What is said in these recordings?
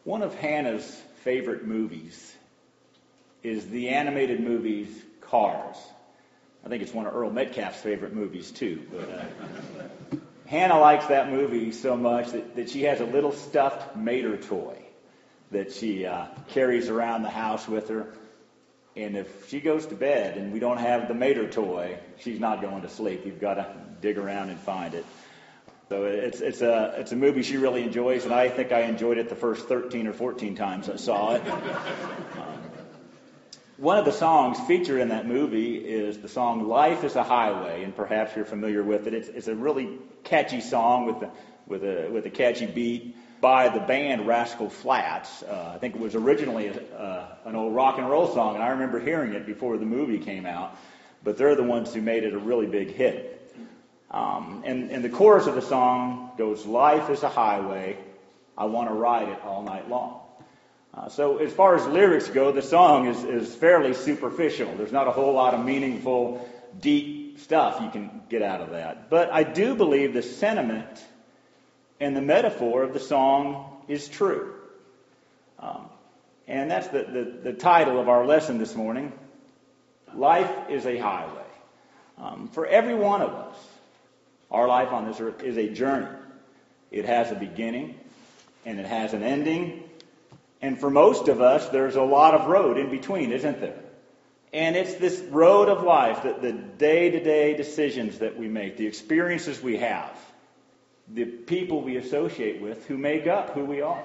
One of Hannah's favorite movies is the animated movie Cars. I think it's one of Earl Metcalf's favorite movies too. But Hannah likes that movie so much that she has a little stuffed mater toy that she carries around the house with her. And if she goes to bed and we don't have the mater toy, she's not going to sleep. You've got to dig around and find it. So it's a movie she really enjoys, and I think I enjoyed it the first 13 or 14 times I saw it. One of the songs featured in that movie is the song "Life Is a Highway," and perhaps you're familiar with it. It's a really catchy song with a catchy beat by the band Rascal Flatts. I think it was originally an old rock and roll song, and I remember hearing it before the movie came out. But they're the ones who made it a really big hit. And the chorus of the song goes, "Life is a highway, I want to ride it all night long." So as far as lyrics go, the song is fairly superficial. There's not a whole lot of meaningful, deep stuff you can get out of that. But I do believe the sentiment and the metaphor of the song is true. And that's the title of our lesson this morning. Life is a highway. For every one of us, our life on this earth is a journey. It has a beginning and it has an ending. And for most of us, there's a lot of road in between, isn't there? And it's this road of life, the day-to-day decisions that we make, the experiences we have, the people we associate with who make up who we are.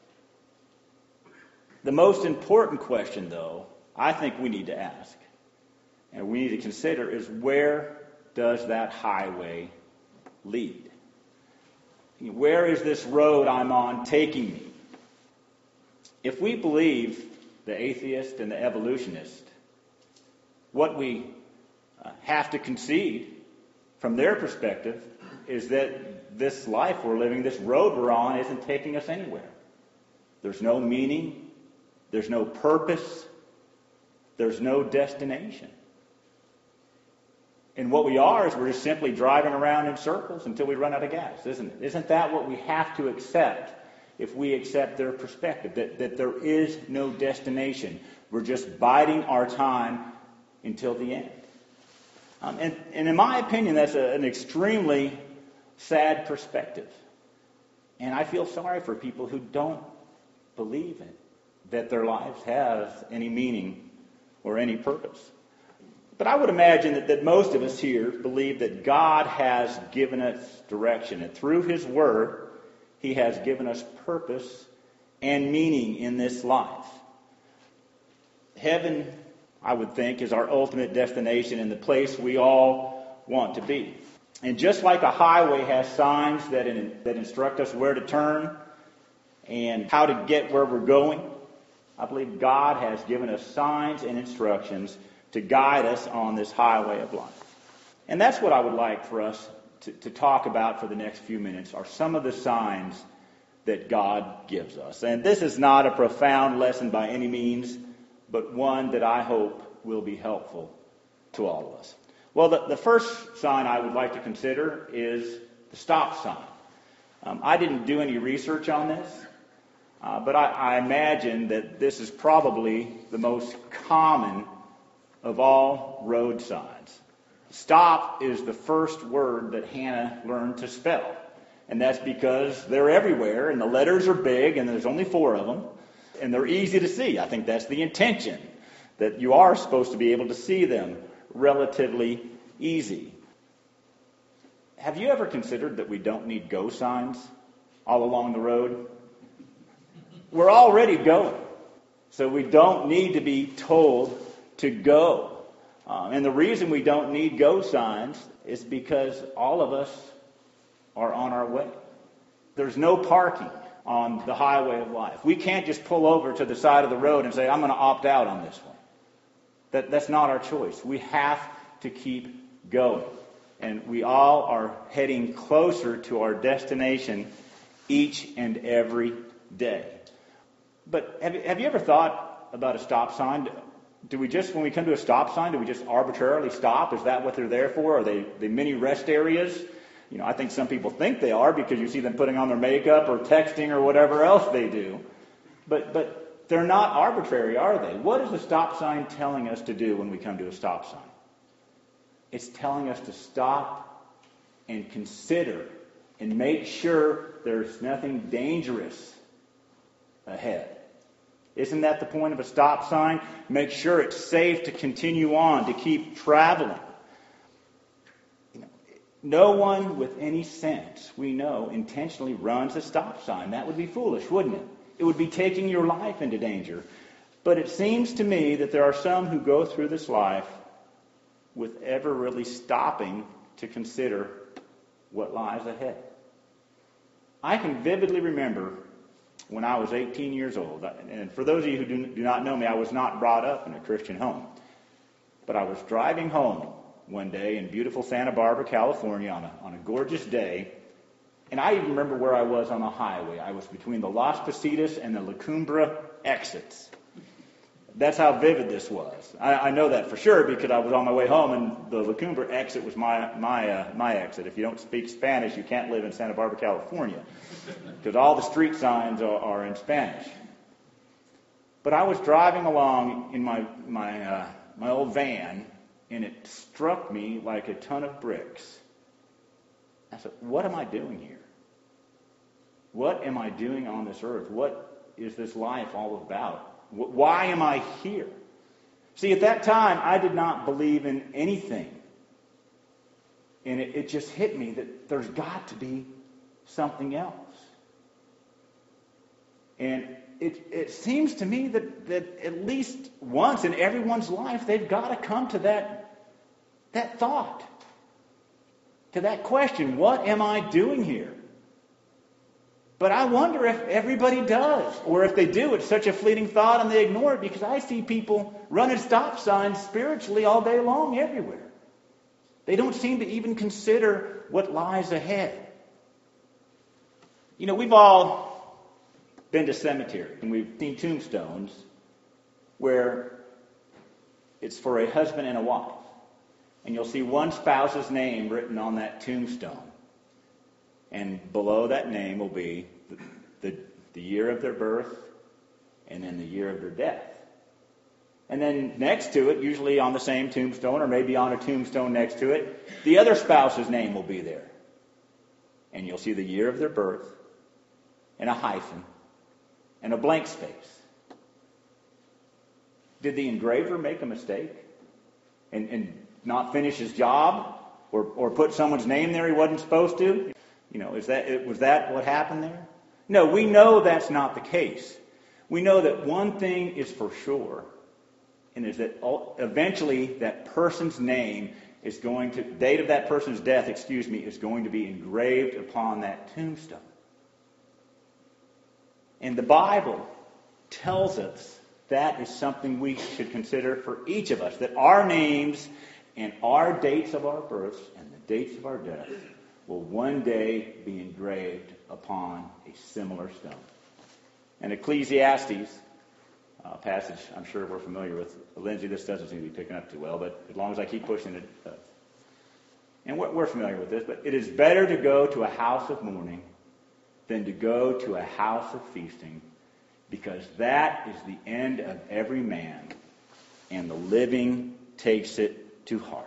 The most important question, though, I think we need to ask, and we need to consider, is where does that highway lead? Where is this road I'm on taking me? If we believe the atheist and the evolutionist, what we have to concede from their perspective is that this life we're living, this road we're on, isn't taking us anywhere. There's no meaning. There's no purpose. There's no destination. And what we are is we're just simply driving around in circles until we run out of gas, isn't it? Isn't that what we have to accept if we accept their perspective, that there is no destination? We're just biding our time until the end. And in my opinion, that's an extremely sad perspective. And I feel sorry for people who don't believe it, that their lives have any meaning or any purpose. But I would imagine that most of us here believe that God has given us direction, and through His Word, He has given us purpose and meaning in this life. Heaven, I would think, is our ultimate destination and the place we all want to be. And just like a highway has signs that instruct us where to turn and how to get where we're going, I believe God has given us signs and instructions to guide us on this highway of life. And that's what I would like for us to talk about for the next few minutes, are some of the signs that God gives us. And this is not a profound lesson by any means, but one that I hope will be helpful to all of us. Well, the first sign I would like to consider is the stop sign. I didn't do any research on this, but I imagine that this is probably the most common of all road signs. Stop is the first word that Hannah learned to spell. And that's because they're everywhere, and the letters are big, and there's only 4 of them, and they're easy to see. I think that's the intention, that you are supposed to be able to see them relatively easy. Have you ever considered that we don't need go signs all along the road? We're already going, so we don't need to be told to go. And the reason we don't need go signs is because all of us are on our way. There's no parking on the highway of life. We can't just pull over to the side of the road and say, I'm going to opt out on this one. That's not our choice. We have to keep going. And we all are heading closer to our destination each and every day. But have you ever thought about a stop sign? Do we just, when we come to a stop sign, do we just arbitrarily stop? Is that what they're there for? Are they mini rest areas? I think some people think they are because you see them putting on their makeup or texting or whatever else they do. But they're not arbitrary, are they? What is the stop sign telling us to do when we come to a stop sign? It's telling us to stop and consider and make sure there's nothing dangerous ahead. Isn't that the point of a stop sign? Make sure it's safe to continue on, to keep traveling. No one with any sense, we know, intentionally runs a stop sign. That would be foolish, wouldn't it? It would be taking your life into danger. But it seems to me that there are some who go through this life with ever really stopping to consider what lies ahead. I can vividly remember when I was 18 years old, and for those of you who do not know me, I was not brought up in a Christian home. But I was driving home one day in beautiful Santa Barbara, California, on a gorgeous day, and I even remember where I was on the highway. I was between the Las Positas and the La Cumbre exits. That's how vivid this was. I know that for sure because I was on my way home, and the La Cumbre exit was my exit. If you don't speak Spanish, you can't live in Santa Barbara, California, because all the street signs are in Spanish. But I was driving along in my old van, and it struck me like a ton of bricks. I said, what am I doing here? What am I doing on this earth? What is this life all about? Why am I here? See, at that time, I did not believe in anything. And it just hit me that there's got to be something else. And it seems to me that at least once in everyone's life, they've got to come to that thought, to that question, what am I doing here? But I wonder if everybody does, or if they do, it's such a fleeting thought and they ignore it, because I see people running stop signs spiritually all day long everywhere. They don't seem to even consider what lies ahead. You know, we've all been to cemeteries, and we've seen tombstones where it's for a husband and a wife. And you'll see one spouse's name written on that tombstone. And below that name will be the year of their birth and then the year of their death. And then next to it, usually on the same tombstone or maybe on a tombstone next to it, the other spouse's name will be there. And you'll see the year of their birth and a hyphen and a blank space. Did the engraver make a mistake and not finish his job or put someone's name there he wasn't supposed to? You know, was that what happened there? No, we know that's not the case. We know that one thing is for sure, and is that eventually that person's name is going to, date of that person's death, is going to be engraved upon that tombstone. And the Bible tells us that is something we should consider for each of us, that our names and our dates of our births and the dates of our death will one day be engraved upon a similar stone. And Ecclesiastes, a passage I'm sure we're familiar with. Lindsay, this doesn't seem to be picking up too well, but as long as I keep pushing it, it does. And we're familiar with this, but it is better to go to a house of mourning than to go to a house of feasting, because that is the end of every man, and the living takes it to heart.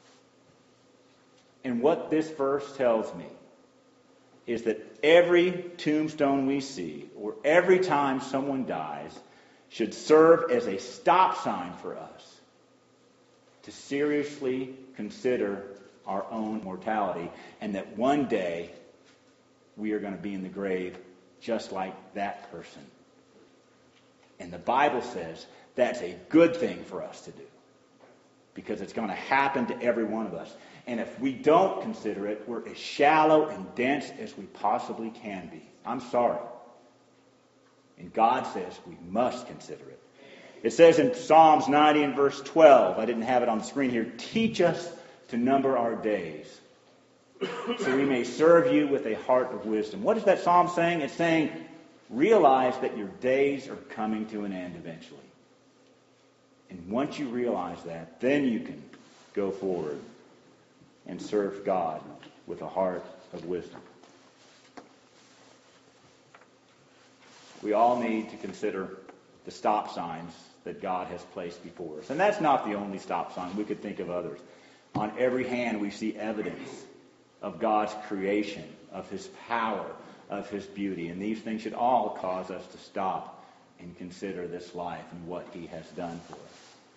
And what this verse tells me is that every tombstone we see, or every time someone dies, should serve as a stop sign for us to seriously consider our own mortality, and that one day we are going to be in the grave just like that person. And the Bible says that's a good thing for us to do, because it's going to happen to every one of us. And if we don't consider it, we're as shallow and dense as we possibly can be. I'm sorry. And God says we must consider it. It says in Psalms 90 and verse 12, I didn't have it on the screen here, teach us to number our days, so we may serve you with a heart of wisdom. What is that psalm saying? It's saying, realize that your days are coming to an end eventually. And once you realize that, then you can go forward and serve God with a heart of wisdom. we all need to consider the stop signs that God has placed before us. And that's not the only stop sign. We could think of others. On every hand, we see evidence of God's creation, of his power, of his beauty. And these things should all cause us to stop and consider this life and what he has done for us.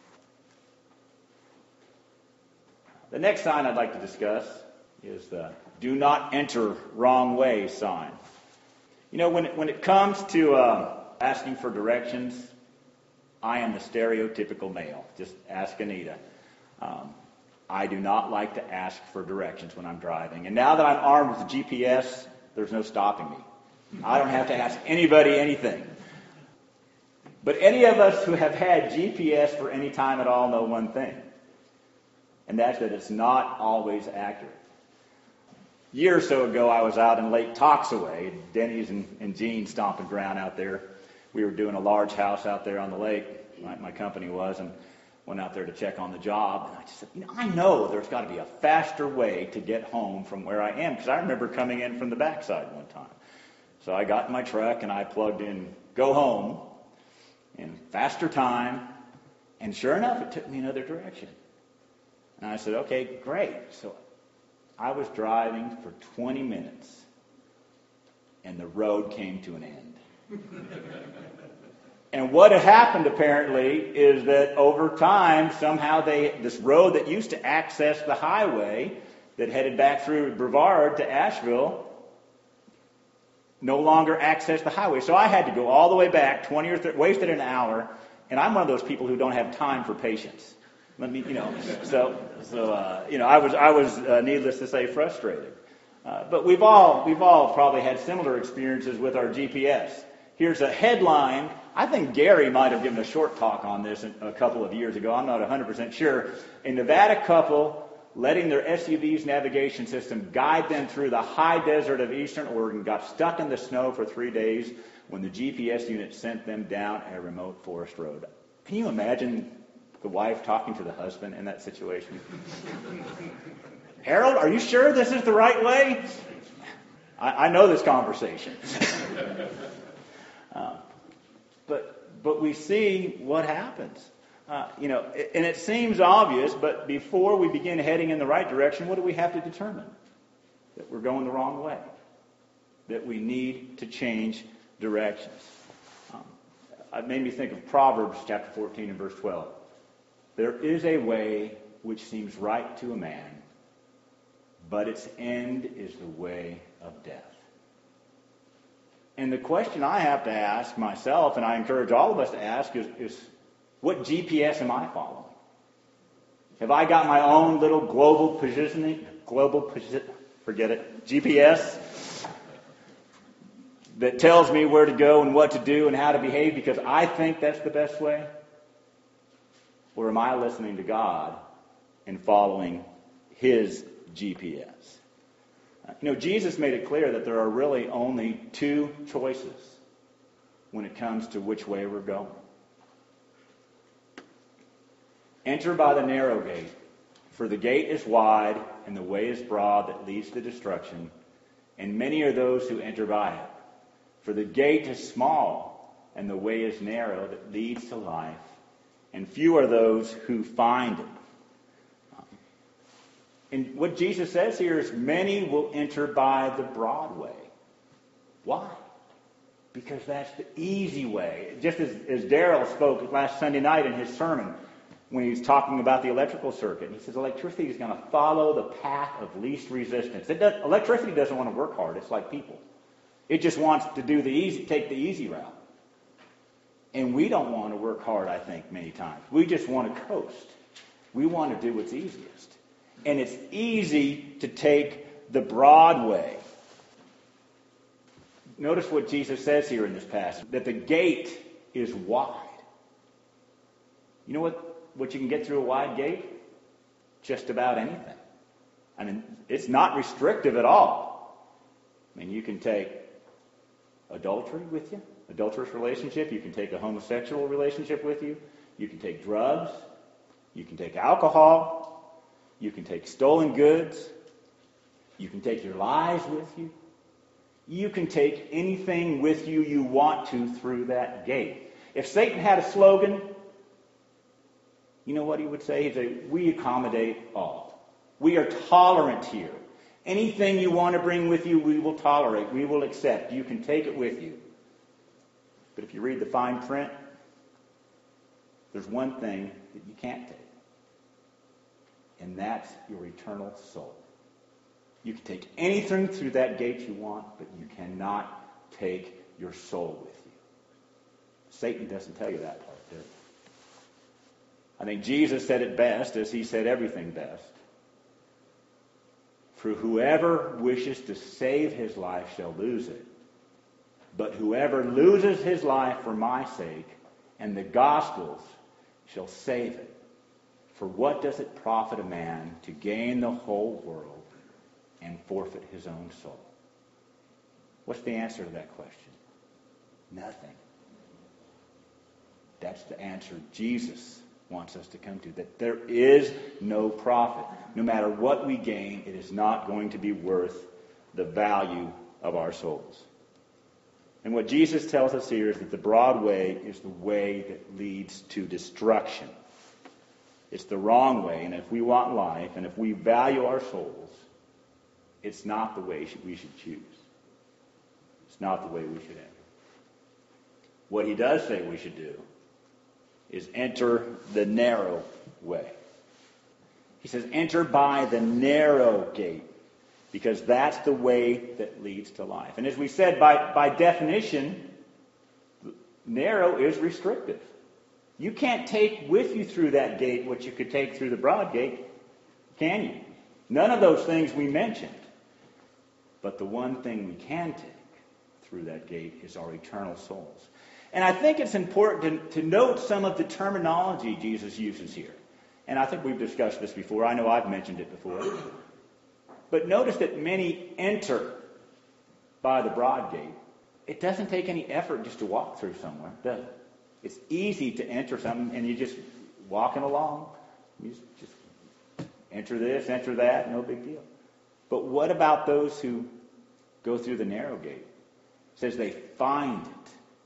The next sign I'd like to discuss is the do not enter wrong way sign. You know, when it comes to asking for directions, I am the stereotypical male. Just ask Anita. I do not like to ask for directions when I'm driving. And now that I'm armed with GPS, there's no stopping me. I don't have to ask anybody anything. But any of us who have had GPS for any time at all know one thing, and that's that it's not always accurate. A year or so ago, I was out in Lake Toxaway, Denny's and Gene's stomping ground out there. We were doing a large house out there on the lake, my company was, and went out there to check on the job. And I just said, I know there's got to be a faster way to get home from where I am, because I remember coming in from the backside one time. So I got in my truck and I plugged in go home in faster time, and sure enough, it took me another direction. And I said, okay, great. So I was driving for 20 minutes, and the road came to an end. And what had happened, apparently, is that over time, somehow this road that used to access the highway that headed back through Brevard to Asheville no longer accessed the highway. So I had to go all the way back, 20 or 30, wasted an hour, and I'm one of those people who don't have time for patience. I was needless to say, frustrated. But we've all probably had similar experiences with our GPS. Here's a headline. I think Gary might have given a short talk on this a couple of years ago. I'm not 100% sure. A Nevada couple letting their SUV's navigation system guide them through the high desert of eastern Oregon got stuck in the snow for 3 days when the GPS unit sent them down a remote forest road. Can you imagine the wife talking to the husband in that situation? Harold, are you sure this is the right way? I know this conversation. But we see what happens. And it seems obvious, but before we begin heading in the right direction, what do we have to determine? That we're going the wrong way. That we need to change directions. It made me think of Proverbs chapter 14 and verse 12. There is a way which seems right to a man, but its end is the way of death. And the question I have to ask myself, and I encourage all of us to ask, is what GPS am I following? Have I got my own little GPS that tells me where to go and what to do and how to behave because I think that's the best way? Or am I listening to God and following his GPS? Jesus made it clear that there are really only two choices when it comes to which way we're going. Enter by the narrow gate, for the gate is wide and the way is broad that leads to destruction, and many are those who enter by it. For the gate is small and the way is narrow that leads to life, and few are those who find it. And what Jesus says here is many will enter by the broad way. Why? Because that's the easy way. Just as Darrell spoke last Sunday night in his sermon when he was talking about the electrical circuit. He says electricity is going to follow the path of least resistance. Electricity doesn't want to work hard. It's like people. It just wants to take the easy route. And we don't want to work hard, I think, many times. We just want to coast. We want to do what's easiest. And it's easy to take the broad way. Notice what Jesus says here in this passage, that the gate is wide. You know what you can get through a wide gate? Just about anything. I mean, it's not restrictive at all. I mean, you can take adultery with you, adulterous relationship. You can take a homosexual relationship with you. You can take drugs. You can take alcohol. You can take stolen goods. You can take your lies with you. You can take anything with you you want to through that gate. If Satan had a slogan, you know what he would say? He'd say, we accommodate all. We are tolerant here. Anything you want to bring with you, we will tolerate. We will accept. You can take it with you. But if you read the fine print, there's one thing that you can't take. And that's your eternal soul. You can take anything through that gate you want, but you cannot take your soul with you. Satan doesn't tell you that part, does he? I think Jesus said it best, as he said everything best. For whoever wishes to save his life shall lose it. But whoever loses his life for my sake and the gospel's shall save it. For what does it profit a man to gain the whole world and forfeit his own soul? What's the answer to that question? Nothing. That's the answer Jesus wants us to come to, that there is no profit. No matter what we gain, it is not going to be worth the value of our souls. And what Jesus tells us here is that the broad way is the way that leads to destruction. It's the wrong way, and if we want life, and if we value our souls, it's not the way we should choose. It's not the way we should enter. What he does say we should do is enter the narrow way. He says, enter by the narrow gate, because that's the way that leads to life. And as we said, by definition, narrow is restrictive. You can't take with you through that gate what you could take through the broad gate, can you? None of those things we mentioned. But the one thing we can take through that gate is our eternal souls. And I think it's important to note some of the terminology Jesus uses here. And I think we've discussed this before. I know I've mentioned it before. But notice that many enter by the broad gate. It doesn't take any effort just to walk through somewhere, does it? It's easy to enter something, and you're just walking along. You just enter this, enter that, no big deal. But what about those who go through the narrow gate? It says they find it.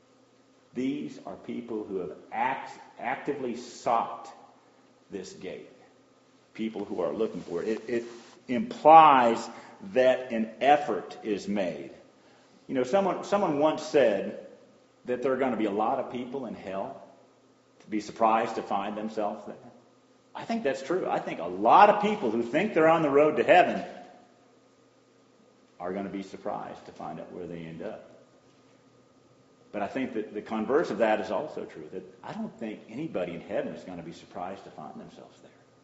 These are people who have actively sought this gate. People who are looking for it. It implies that an effort is made. You know, someone once said that there are going to be a lot of people in hell to be surprised to find themselves there. I think that's true. I think a lot of people who think they're on the road to heaven are going to be surprised to find out where they end up. But I think that the converse of that is also true, that I don't think anybody in heaven is going to be surprised to find themselves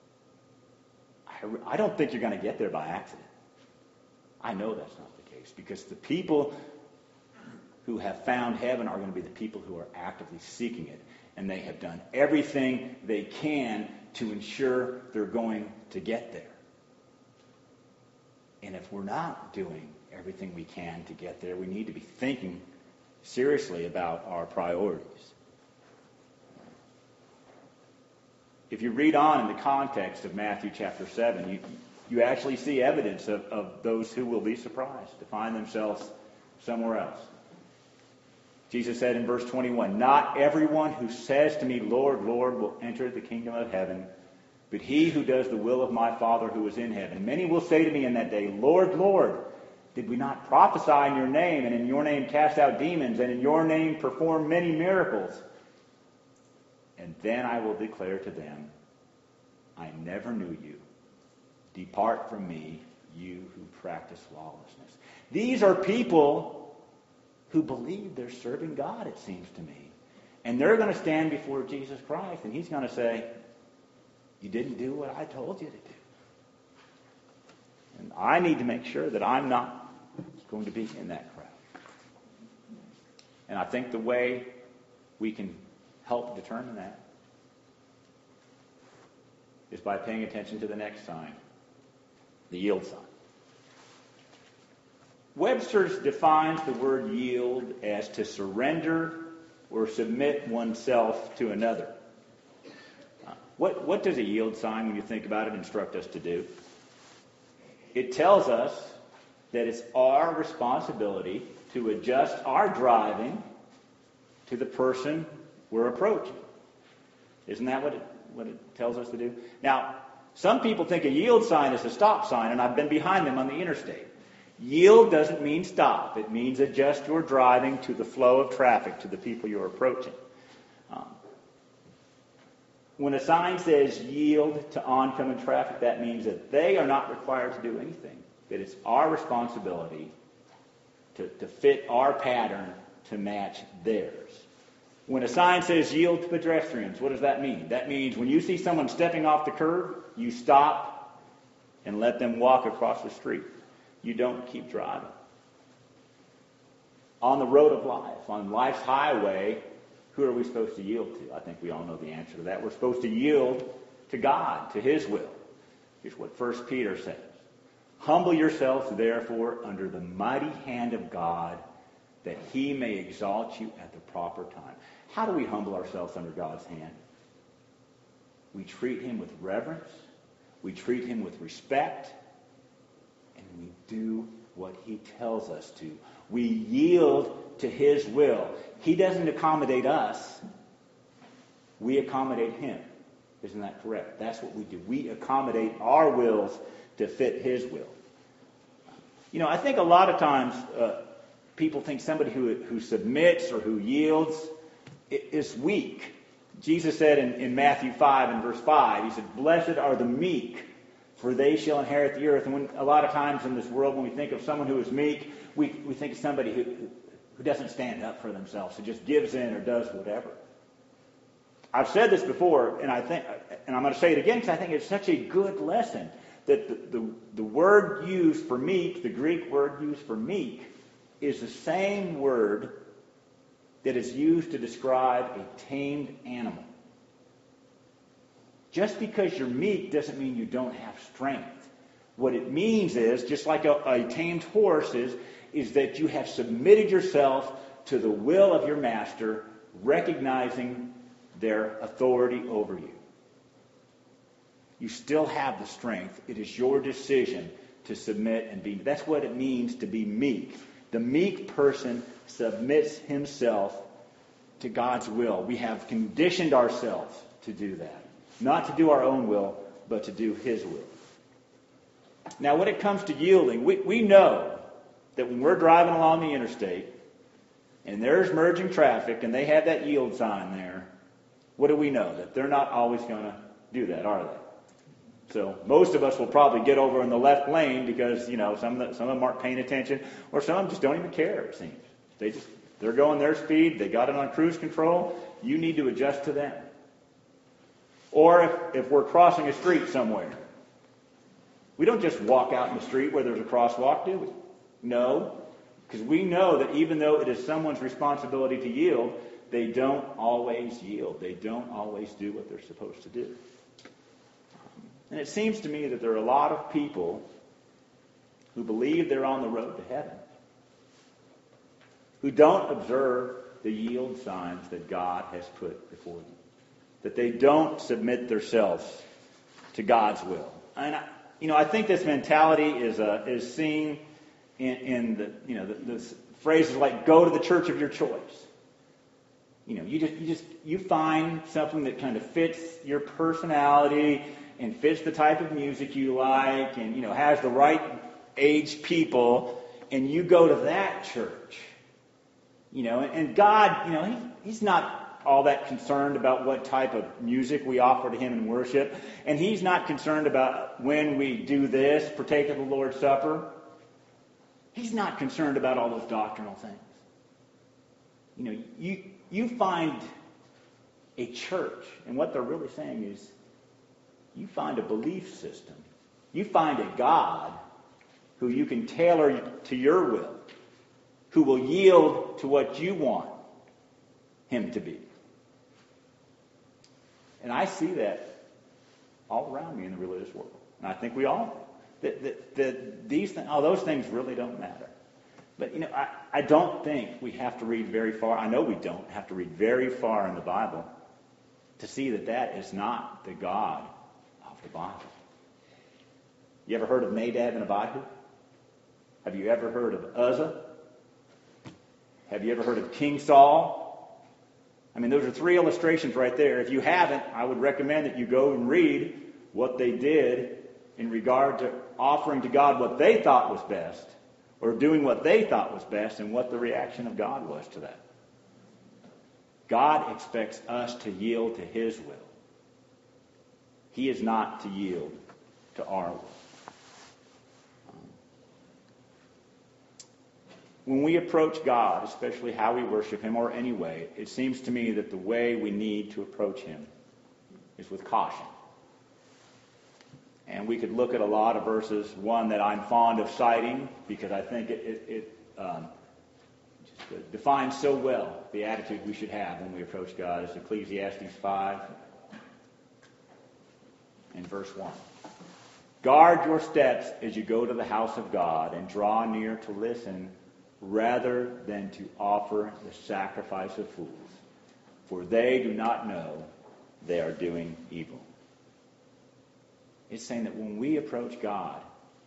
there. I don't think you're going to get there by accident. I know that's not the case, because the people who have found heaven are going to be the people who are actively seeking it, and they have done everything they can to ensure they're going to get there. And if we're not doing everything we can to get there, we need to be thinking seriously about our priorities. If you read on in the context of Matthew chapter 7, you actually see evidence of those who will be surprised to find themselves somewhere else. Jesus said in verse 21, "Not everyone who says to me, 'Lord, Lord,' will enter the kingdom of heaven, but he who does the will of my Father who is in heaven. Many will say to me in that day, 'Lord, Lord, did we not prophesy in your name, and in your name cast out demons, and in your name perform many miracles?' And then I will declare to them, 'I never knew you. Depart from me, you who practice lawlessness.'" These are people who believe they're serving God, it seems to me. And they're going to stand before Jesus Christ, and he's going to say, "You didn't do what I told you to do." And I need to make sure that I'm not going to be in that crowd. And I think the way we can help determine that is by paying attention to the next sign, the yield sign. Webster's defines the word yield as to surrender or submit oneself to another. What does a yield sign, when you think about it, instruct us to do? It tells us that it's our responsibility to adjust our driving to the person we're approaching. Isn't that what it tells us to do? Now, some people think a yield sign is a stop sign, and I've been behind them on the interstate. Yield doesn't mean stop. It means adjust your driving to the flow of traffic, to the people you're approaching. When a sign says yield to oncoming traffic, that means that they are not required to do anything. That it's our responsibility to fit our pattern to match theirs. When a sign says yield to pedestrians, what does that mean? That means when you see someone stepping off the curb, you stop and let them walk across the street. You don't keep driving. On the road of life, on life's highway, who are we supposed to yield to? I think we all know the answer to that. We're supposed to yield to God, to His will. Here's what 1 Peter says. Humble yourselves, therefore, under the mighty hand of God, that He may exalt you at the proper time. How do we humble ourselves under God's hand? We treat Him with reverence. We treat Him with respect. And we do what He tells us to. We yield to His will. He doesn't accommodate us. We accommodate Him. Isn't that correct? That's what we do. We accommodate our wills to fit His will. You know, I think a lot of times people think somebody who submits or who yields is weak. Jesus said in Matthew 5 and verse 5, He said, "Blessed are the meek, for they shall inherit the earth." And a lot of times in this world, when we think of someone who is meek, we think of somebody who doesn't stand up for themselves, who just gives in or does whatever. I've said this before, and I'm going to say it again because I think it's such a good lesson that the word used for meek, the Greek word used for meek, is the same word that is used to describe a tamed animal. Just because you're meek doesn't mean you don't have strength. What it means is, just like a tamed horse is that you have submitted yourself to the will of your master, recognizing their authority over you. You still have the strength. It is your decision to submit and be. That's what it means to be meek. The meek person submits himself to God's will. We have conditioned ourselves to do that. Not to do our own will, but to do His will. Now, when it comes to yielding, we know that when we're driving along the interstate and there's merging traffic and they have that yield sign there, what do we know? That they're not always going to do that, are they? So most of us will probably get over in the left lane because, you know, some of them aren't paying attention, or some of them just don't even care, it seems. They're going their speed, they got it on cruise control, you need to adjust to them. Or if we're crossing a street somewhere, we don't just walk out in the street where there's a crosswalk, do we? No, because we know that even though it is someone's responsibility to yield, they don't always yield. They don't always do what they're supposed to do. And it seems to me that there are a lot of people who believe they're on the road to heaven, who don't observe the yield signs that God has put before them, that they don't submit themselves to God's will. And I think this mentality is seen in the phrases like "go to the church of your choice." You know, you find something that kind of fits your personality and fits the type of music you like, and has the right age people, and you go to that church. And God, He's not all that concerned about what type of music we offer to Him in worship. And He's not concerned about when we do this, partake of the Lord's Supper. He's not concerned about all those doctrinal things. You find a church, and what they're really saying is, you find a belief system. You find a God who you can tailor to your will, who will yield to what you want Him to be. And I see that all around me in the religious world. And I think we all do. That these things, those things really don't matter. But, I don't think we have to read very far. I know we don't have to read very far in the Bible to see that is not the God of the Bible. You ever heard of Nadab and Abihu? Have you ever heard of Uzzah? Have you ever heard of King Saul? I mean, those are three illustrations right there. If you haven't, I would recommend that you go and read what they did in regard to offering to God what they thought was best, or doing what they thought was best, and what the reaction of God was to that. God expects us to yield to His will. He is not to yield to our will. When we approach God, especially how we worship Him or any way, it seems to me that the way we need to approach Him is with caution. And we could look at a lot of verses, one that I'm fond of citing because I think it defines so well the attitude we should have when we approach God. It's Ecclesiastes 5 and verse 1. Guard your steps as you go to the house of God and draw near to listen rather than to offer the sacrifice of fools, for they do not know they are doing evil. It's saying that when we approach God,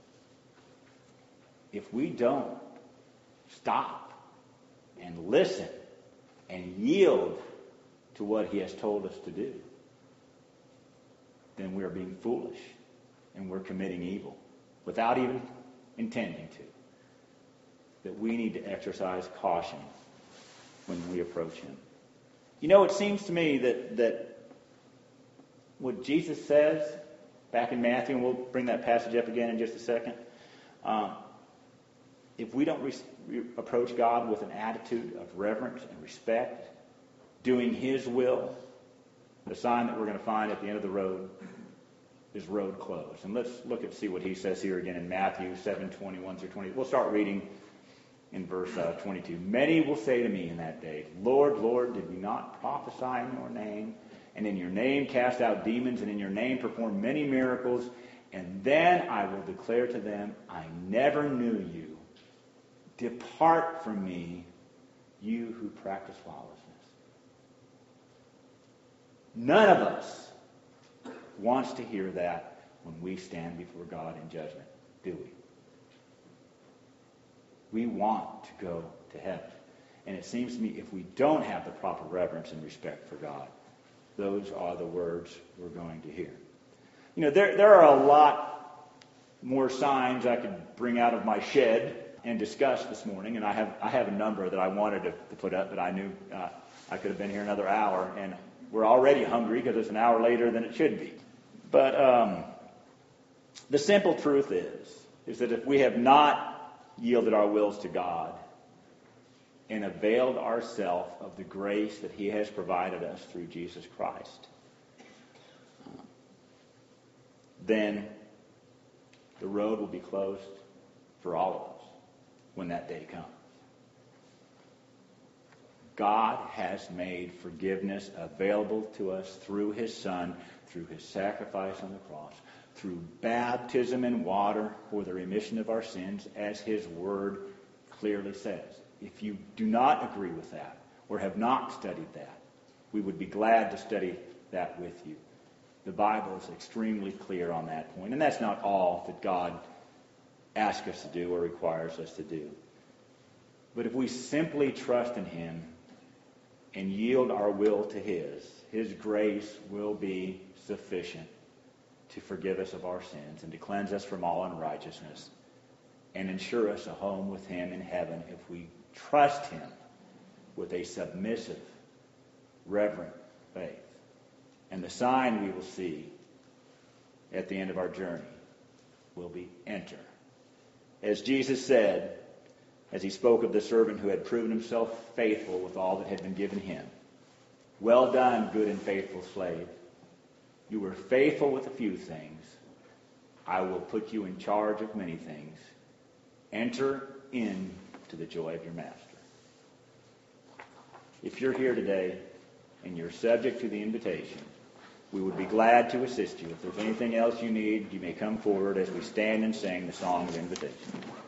if we don't stop and listen and yield to what He has told us to do, then we are being foolish and we're committing evil without even intending to. That we need to exercise caution when we approach Him. You know, it seems to me that what Jesus says back in Matthew, and we'll bring that passage up again in just a second, if we don't approach God with an attitude of reverence and respect, doing His will, the sign that we're going to find at the end of the road is road closed. And let's look and see what He says here again in Matthew 7:21 through 20. We'll start reading in verse 22. Many will say to me in that day, Lord, Lord, did we not prophesy in your name, and in your name cast out demons, and in your name perform many miracles? And then I will declare to them, I never knew you. Depart from me, you who practice lawlessness. None of us wants to hear that when we stand before God in judgment, do we? We want to go to heaven. And it seems to me if we don't have the proper reverence and respect for God, those are the words we're going to hear. You know, there are a lot more signs I could bring out of my shed and discuss this morning, and I have a number that I wanted to put up, but I knew I could have been here another hour, and we're already hungry because it's an hour later than it should be. But the simple truth is that if we have not yielded our wills to God and availed ourselves of the grace that He has provided us through Jesus Christ, then the road will be closed for all of us when that day comes. God has made forgiveness available to us through His Son, through His sacrifice on the cross, through baptism in water for the remission of our sins, as His Word clearly says. If you do not agree with that, or have not studied that, we would be glad to study that with you. The Bible is extremely clear on that point, and that's not all that God asks us to do or requires us to do. But if we simply trust in Him and yield our will to His grace will be sufficient to forgive us of our sins and to cleanse us from all unrighteousness and ensure us a home with Him in heaven if we trust Him with a submissive, reverent faith. And the sign we will see at the end of our journey will be enter. As Jesus said, as He spoke of the servant who had proven himself faithful with all that had been given him, well done, good and faithful slave. You were faithful with a few things. I will put you in charge of many things. Enter into the joy of your master. If you're here today and you're subject to the invitation, we would be glad to assist you. If there's anything else you need, you may come forward as we stand and sing the song of invitation.